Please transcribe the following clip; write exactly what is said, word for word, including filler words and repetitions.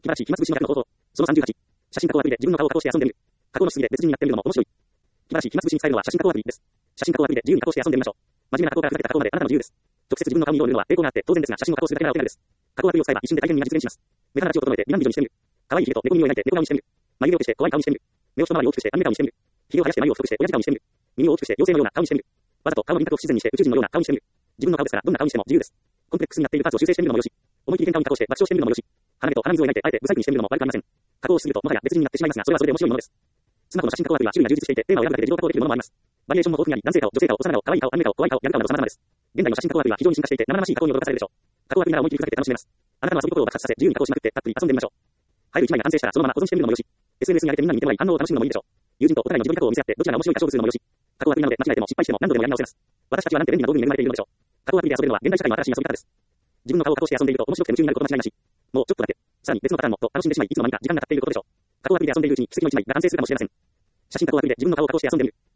気晴らしい暇つぶしの逆の方法。そのさんじゅうはち。写真加工アプリで自分の顔を加工して遊んでみる。加工のしすぎで別人になってみるのも面白い。気晴らしい暇つぶしに使えるのは写真加工アプリです。写真加工アプリで自由に加工して遊んでみましょう。真面目な加工からふざけた加工まであなたの自由です。直接自分の顔に色を塗るのは抵抗があって当然ですが、写真を加工するだけならお手軽です。加工アプリを使えば一瞬で大変身が実現します。目鼻立ちを整えて美男美女にしてみる。可愛いひげと猫耳を描いて猫顔にしてみる。眉毛を落として怖い顔にしてみる。目を一回り大きくしてアニメ顔にしてみる。ひげを生やして眉を太くして親父顔にしてみる。耳を大きくして妖精のような顔にしてみる。わざと顔の輪郭を不自然にして宇宙人のような顔にしてみる。自分の顔ですからどんな顔にしても自由です。コンプレックスになっているパーツを修正してみるのもよし。思い切り変顔に加工して爆笑してみるのもよし。鼻毛と鼻水を描いてあえてブサイクにしてみるのも悪くありません。加工をしすぎるともはや別人になってしまいますが、それはそれで面白いものです。スマホの写真加工アプリは種類が充実していてテーマを選ぶだけで自動加工できるものもあります。バリエーションも豊富にあり、男性顔、女性顔、幼顔、可愛い顔、アニメ顔、怖い顔、ギャル顔など様々です。現在の写真加工アプリは非常に進化していて生々しい加工に驚かされるでしょう。加工アプリなら思い切りふざけて楽しめます。あなたの遊び心を爆発させ自由に加工しまくってたっぷり遊んでみましょう。ファイルいちまいが完成したらそのまま保存してみるのもよし。エスエヌエス に上げてみんなに見てもらい反応を楽しむのもいいでしょう。友人とお互いの自分加工を見せ合ってどちらが面白いか勝負するのもよし。加工アプリなので間違えても失敗しても何度でもやり直せます。私たちはなんて便利な道具に恵まれているのでしょう。加工アプリで遊べるのは現代社会の新しい遊び方です。自分の顔を加工して遊んでいると面白くて夢中になること間違いなし。もうちょっとだけ。さらに別のパターンもと楽しんでしまいいつの間にか時間が経っていることでしょう。加工アプリで遊んでいるうちに奇跡の一枚が完成するかもしれません。写真加工アプリで自分の顔を加工して遊んでみる。